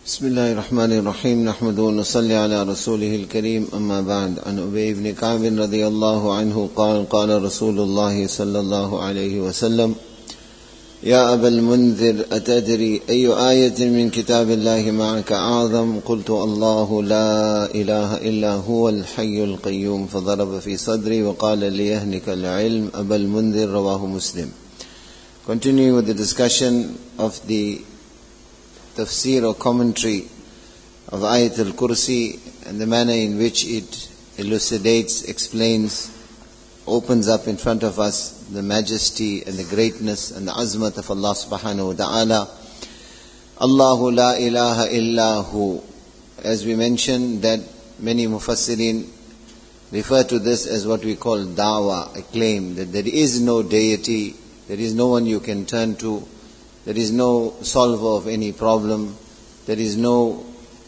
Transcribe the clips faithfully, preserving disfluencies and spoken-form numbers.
بسم الله الرحمن الرحيم نحمده ونصلي على رسوله الكريم أما بعد عن أبي بن كعب رضي الله عنه قال قال رسول الله صلى الله عليه وسلم يا أبا المنذر أتدري أي آية من كتاب الله معك أعظم قلت الله لا إله إلا هو الحي القيوم فضرب في صدري وقال ليهنك العلم أبا المنذر رواه مسلم. Continuing with the discussion of the tafsir or commentary of Ayat al-Kursi and the manner in which it elucidates, explains, opens up in front of us the majesty and the greatness and the azmat of Allah subhanahu wa ta'ala. Allahu la ilaha illa hu. As we mentioned, that many mufassirin refer to this as what we call da'wah, a claim that there is no deity, there is no one you can turn to, there is no solver of any problem. There is no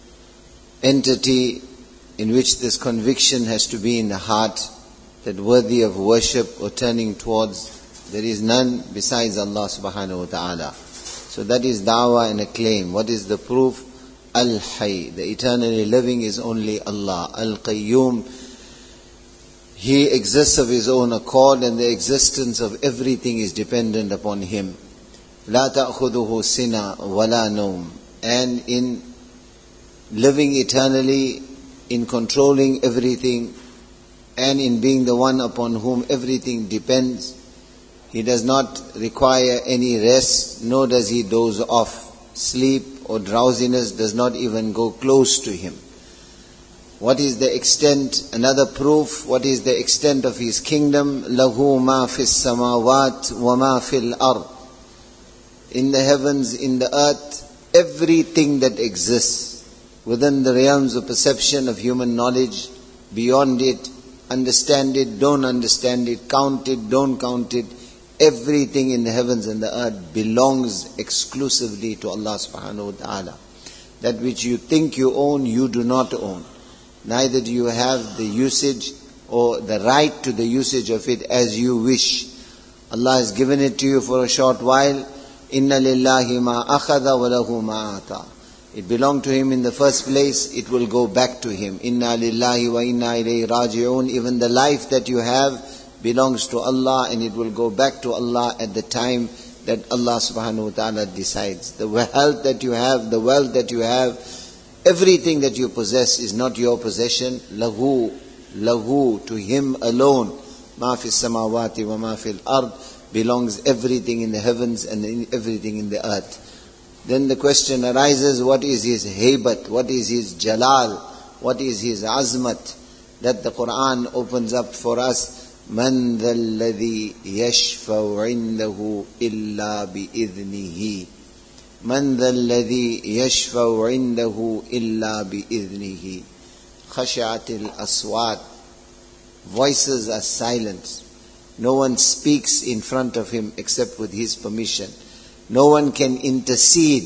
entity in which this conviction has to be in the heart that worthy of worship or turning towards. There is none besides Allah subhanahu wa ta'ala. So that is da'wah and a claim. What is the proof? Al-Hayy, the eternally living is only Allah. Al-Qayyum, He exists of His own accord and the existence of everything is dependent upon Him. لا تأخذه سنة ولا نوم. And in living eternally, in controlling everything, and in being the one upon whom everything depends, He does not require any rest, nor does He doze off. Sleep or drowsiness does not even go close to Him. What is the extent? Another proof, what is the extent of His kingdom? لَهُ مَا فِي السَّمَاوَاتِ وَمَا فِي الْأَرْضِ. In the heavens, in the earth, everything that exists within the realms of perception of human knowledge, beyond it, understand it, don't understand it, count it, don't count it, everything in the heavens and the earth belongs exclusively to Allah subhanahu wa ta'ala. That which you think you own, you do not own. Neither do you have the usage or the right to the usage of it as you wish. Allah has given it to you for a short while. Inna lillahi ma akhadha wa lahu ma ata. It belonged to Him in the first place, it will go back to Him. Inna lillahi wa inna ilayhi raji'un. Even the life that you have belongs to Allah and it will go back to Allah at the time that Allah subhanahu wa ta'ala decides. The health that you have, the wealth that you have, everything that you possess is not your possession. Lahu, lahu, to Him alone. Ma fi samawati wa ma fil ard. Belongs everything in the heavens and in everything in the earth. Then the question arises, what is His haybat? What is His jalal? What is His azmat? That the Quran opens up for us. Man dhal ladhi yashfa'u indahu illa bi'idhnihi. Man dhal ladhi yashfa'u indahu illa bi'idhnihi. Khashatil aswat. Voices are silenced. No one speaks in front of Him except with His permission. No one can intercede.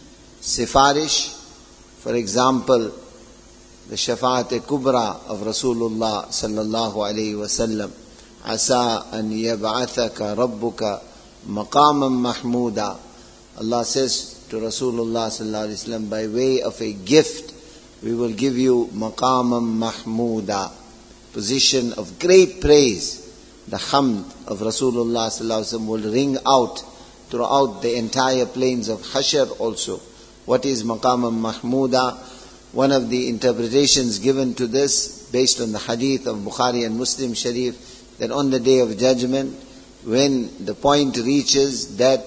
Sifarish, for example, the Shafa'at Kubra of Rasulullah sallallahu alayhi wa sallam. Asa an yab'athaka rabbuka maqaman mahmuda. Allah says to Rasulullah sallallahu alayhi wa sallam, by way of a gift, we will give you maqaman mahmuda, position of great praise. The hamd of Rasulullah sallallahu alaihi wasallam will ring out throughout the entire plains of Hashr also. What is Maqam Mahmuda? One of the interpretations given to this, based on the hadith of Bukhari and Muslim Sharif, that on the Day of Judgment, when the point reaches that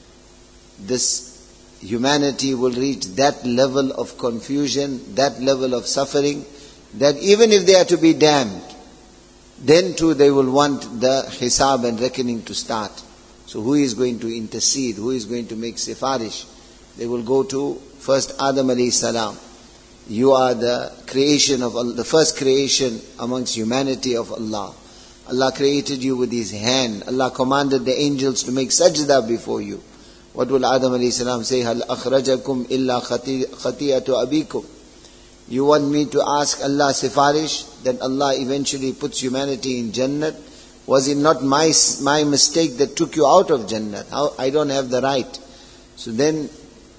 this humanity will reach that level of confusion, that level of suffering, that even if they are to be damned, then too they will want the hisab and reckoning to start. So who is going to intercede? Who is going to make sifarish? They will go to first Adam alayhi salam. You are the creation of Allah, the first creation amongst humanity of Allah. Allah created you with His hand. Allah commanded the angels to make sajda before you. What will Adam alayhi salam say? Hal akhrajakum illa khatiyatu abikum. You want me to ask Allah sifarish that Allah eventually puts humanity in Jannat? Was it not my my mistake that took you out of Jannat? How, I don't have the right. So then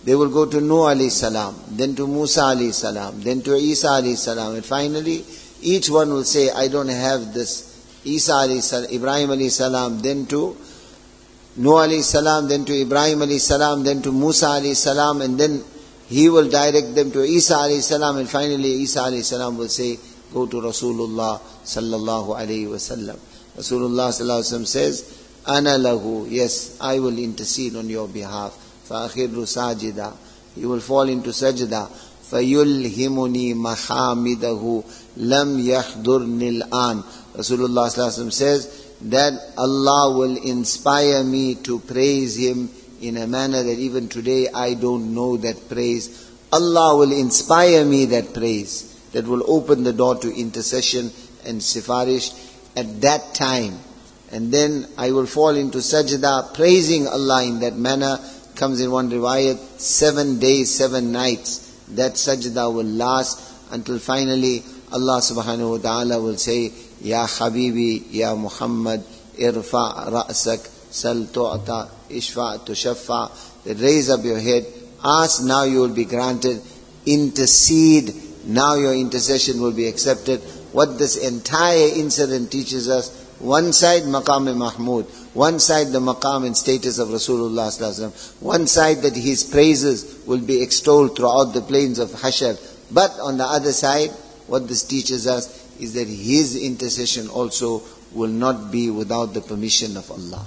They will go to Nuh alayhi salam, then to Musa alayhi salam, then to Isa alayhi salam, and finally each one will say, I don't have this. Isa alayhi salam, Ibrahim alayhi salam, then to Nuh alayhi salam, then to Ibrahim alayhi salam, then to Musa alayhi salam, and then he will direct them to Isa alayhi salam, and finally Isa alayhi salam will say, go to Rasulullah sallallahu alayhi wasallam. Rasulullah sallallahu alayhi wasallam says, Ana lahu, yes, I will intercede on your behalf. فَأَخِرُّ سَاجِدًا, he will fall into sajda. فَيُلْهِمُنِي مَحَامِدَهُ لَمْ يَحْضُرْنِ الْآنِ. Rasulullah sallallahu alayhi wasallam says that Allah will inspire me to praise Him in a manner that even today I don't know that praise. Allah will inspire me that praise that will open the door to intercession and sifarish at that time. And then I will fall into sajda praising Allah in that manner. Comes in one riwayat, seven days, seven nights. That sajda will last until finally Allah subhanahu wa ta'ala will say, Ya Habibi, Ya Muhammad, irfa' ra'sak, sal tu'ata, ishfa' tushaffa. Raise up your head, ask, now you will be granted. Intercede, now your intercession will be accepted. What this entire incident teaches us, one side maqam mahmud, one side the maqam and status of Rasulullah sallallahu alaihi wasallam, one side that his praises will be extolled throughout the plains of Hashar. But on the other side, what this teaches us is that his intercession also will not be without the permission of Allah.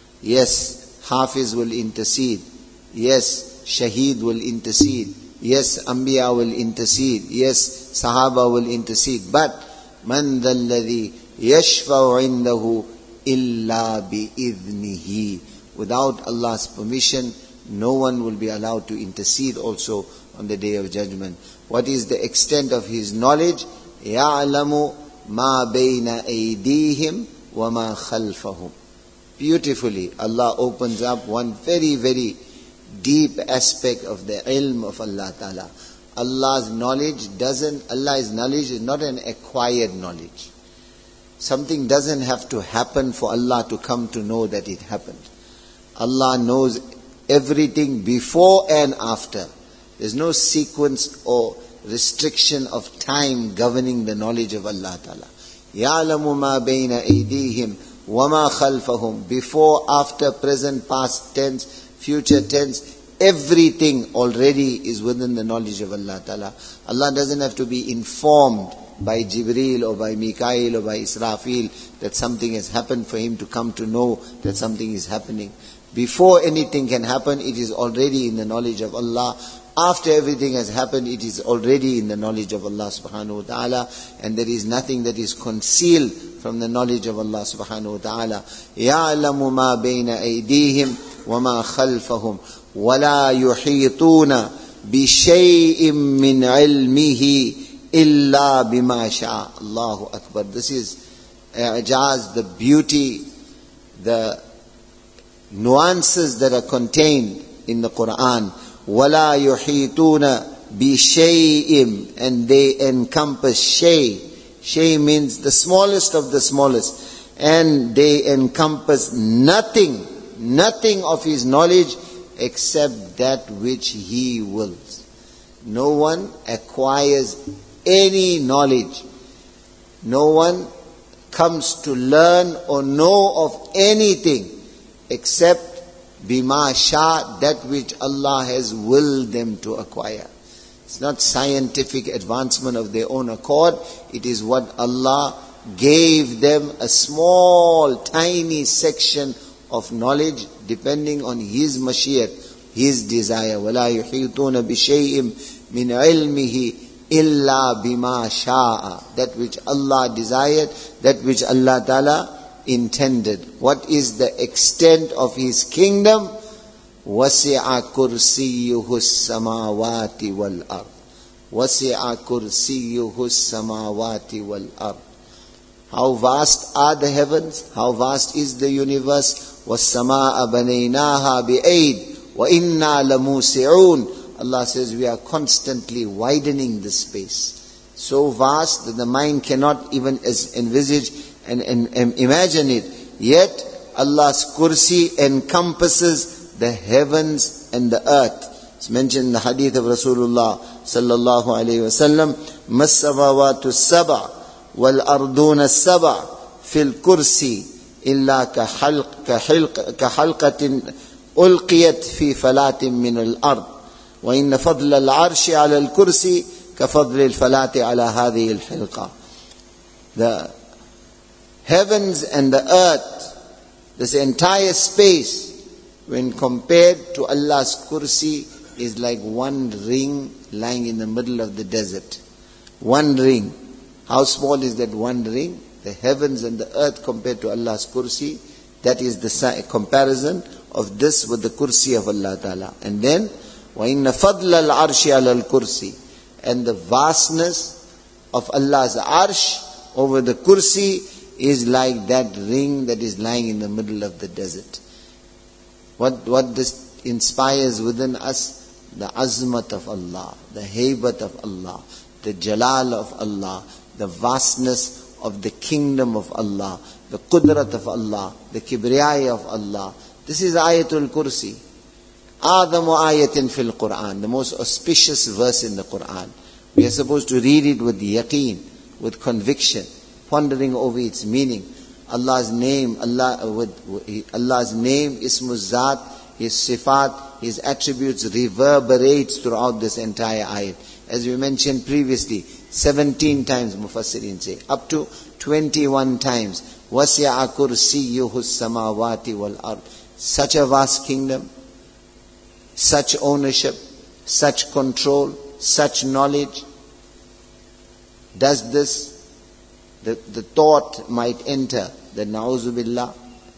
Yes, Hafiz will intercede. Yes, Shaheed will intercede. Yes, Anbiya will intercede. Yes, Sahaba will intercede. But man dhal ladhi yashfa'u indahu illa bi'idhnihi. Without Allah's permission, no one will be allowed to intercede also on the Day of Judgment. What is the extent of His knowledge? يَعْلَمُ مَا بَيْنَ أَيْدِيهِمْ وَمَا خَلْفَهُمْ. Beautifully, Allah opens up one very, very deep aspect of the ilm of Allah Ta'ala. Allah's knowledge doesn't, Allah's knowledge is not an acquired knowledge. Something doesn't have to happen for Allah to come to know that it happened. Allah knows everything before and after. There's no sequence or restriction of time governing the knowledge of Allah Ta'ala. يَعْلَمُ مَا بَيْنَ أَيْدِيهِمْ وَمَا خَلْفَهُمْ. Before, after, present, past tense, future tense, everything already is within the knowledge of Allah Ta'ala. Allah doesn't have to be informed by Jibreel or by Mikael or by Israfil that something has happened for him to come to know that something is happening. Before anything can happen, it is already in the knowledge of Allah. After everything has happened, it is already in the knowledge of Allah subhanahu wa ta'ala. And there is nothing that is concealed from the knowledge of Allah subhanahu wa ta'ala. يَعْلَمُ مَا بَيْنَ أَيْدِيهِمْ وَمَا خَلْفَهُمْ وَلَا يُحِيطُونَ بِشَيْءٍ مِّنْ عِلْمِهِ إِلَّا بِمَا شَاءَ. Allahu Akbar. This is i'jaz, the beauty, the nuances that are contained in the Quran. وَلَا يُحِيطُونَ بِشَيْءٍ, and they encompass shay. Shay means the smallest of the smallest. And they encompass nothing, nothing of His knowledge except that which He wills. No one acquires any knowledge. No one comes to learn or know of anything except bima sha, that which Allah has willed them to acquire. It's not scientific advancement of their own accord. It is what Allah gave them, a small, tiny section of knowledge depending on His mashiach, His desire. وَلَا يُحِيطُونَ بِشَيْءٍ مِّنْ عِلْمِهِ إِلَّا بِمَا شَاءَ. That which Allah desired, that which Allah Ta'ala intended. What is the extent of His kingdom? وَسِعَ كُرْسِيُّهُ السَّمَاوَاتِ وَالْأَرْضِ. وَسِعَ كُرْسِيُّهُ السَّمَاوَاتِ وَالْأَرْضِ. How vast are the heavens? How vast is the universe? وَالسَّمَاءَ بَنَيْنَاهَا بِأَيْدٍ وَإِنَّا لَمُوسِعُونَ. Allah says we are constantly widening the space. So vast that the mind cannot even envisage and, and, and imagine it. Yet Allah's kursi encompasses the heavens and the earth. It's mentioned in the hadith of Rasulullah sallallahu alayhi wa sallam, مَسَّمَوَاتُ السَّبْعِ وَالْأَرْضُونَ السَّبْعِ فِي الْكُرْسِي إِلَّا كَحَلْقَةٍ أُلْقِيَتْ فِي فَلَاتٍ مِّنَ الْأَرْضِ وَإِنَّ فَضْلَ الْعَرْشِ عَلَى الْكُرْسِي كَفَضْلِ الْفَلَاتِ عَلَى هَذِهِ الْحِلْقَةِ. The heavens and the earth, this entire space, when compared to Allah's kursi, is like one ring lying in the middle of the desert. One ring. How small is that one ring? The heavens and the earth compared to Allah's kursi, that is the comparison of this with the kursi of Allah Ta'ala. And then, وَإِنَّ فَضْلَ الْعَرْشِ عَلَى الْكُرْسِي, and the vastness of Allah's arsh over the kursi is like that ring that is lying in the middle of the desert. What, what this inspires within us? The azmat of Allah, the haybat of Allah, the jalal of Allah, the vastness of the kingdom of Allah, the qudrat of Allah, the kibriyai of Allah. This is Ayatul Kursi. A'zamu ayatin fil Quran, the most auspicious verse in the Quran. We are supposed to read it with yaqeen, with conviction, pondering over its meaning. Allah's name, Allah with Allah's name, Ismul Zat, His sifat, His attributes reverberates throughout this entire ayat. As we mentioned previously, seventeen times Mufassirin say, up to twenty-one times. وَسِعَ كُرْسِيُّهُ السَّمَاوَاتِ وَالْأَرْضِ. Such a vast kingdom, such ownership, such control, such knowledge. Does this, the, the thought might enter that na'uzu billah,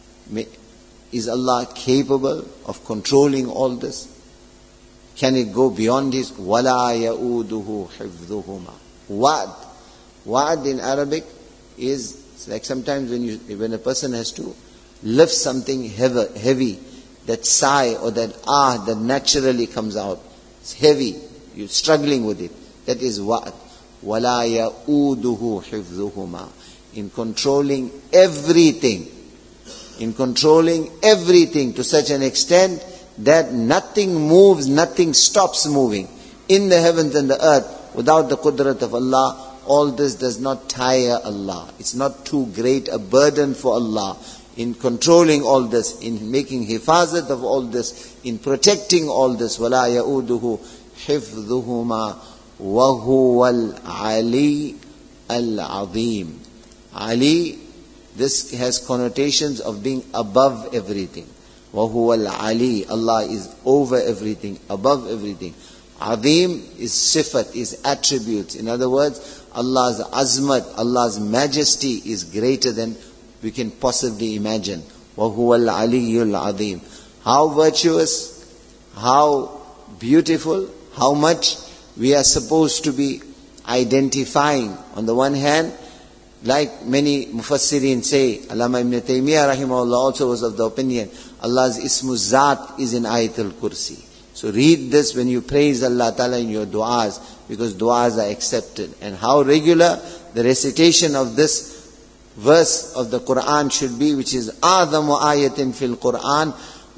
is Allah capable of controlling all this? Can it go beyond His? وَلَا يَؤُودُهُ حِفْظُهُمَا. Wa'd. Wa'd in Arabic is like sometimes when you when a person has to lift something heavy, heavy, that sigh or that ah that naturally comes out. It's heavy. You're struggling with it. That is wa'd. وَلَا يَؤُودُهُ حِفْظُهُمَا. In controlling everything. In controlling everything to such an extent that nothing moves, nothing stops moving. In the heavens and the earth, without the qudrat of Allah, all this does not tire Allah. It's not too great a burden for Allah. In controlling all this, in making hifazat of all this, in protecting all this, وَلَا يَؤُودُهُ حِفْظُهُمَا وَهُوَ الْعَلِيُّ الْعَظِيمُ. Ali, this has connotations of being above everything. وَهُوَ الْعَلِيُّ. Allah is over everything, above everything. Azim is sifat, is attributes. In other words, Allah's azmat, Allah's majesty is greater than we can possibly imagine. وَهُوَ الْعَلِيُّ الْعَظِيمُ. How virtuous, how beautiful, how much we are supposed to be identifying. On the one hand, like many Mufassirin say, Allama Ibn Taymiyyah rahimahullah also was of the opinion, Allah's Ismul Zat is in Ayatul Kursi. So read this when you praise Allah Ta'ala in your du'as, because du'as are accepted. And how regular the recitation of this verse of the Quran should be, which is A'zamu ayatin fil Quran,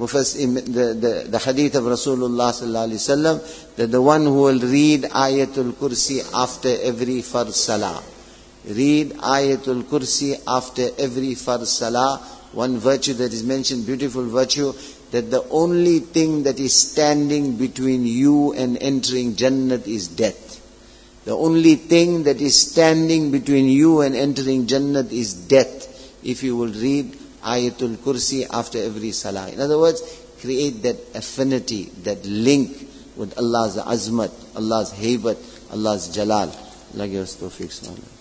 the, the, the hadith of Rasulullah sallallahu alaihi wasallam, that the one who will read Ayatul Kursi after every farz salah. Read Ayatul Kursi after every farz salah. One virtue that is mentioned, beautiful virtue, that the only thing that is standing between you and entering Jannat is death. The only thing that is standing between you and entering Jannat is death. If you will read Ayatul Kursi after every salah. In other words, create that affinity, that link with Allah's azmat, Allah's haybat, Allah's jalal. Allah give us tawfiq.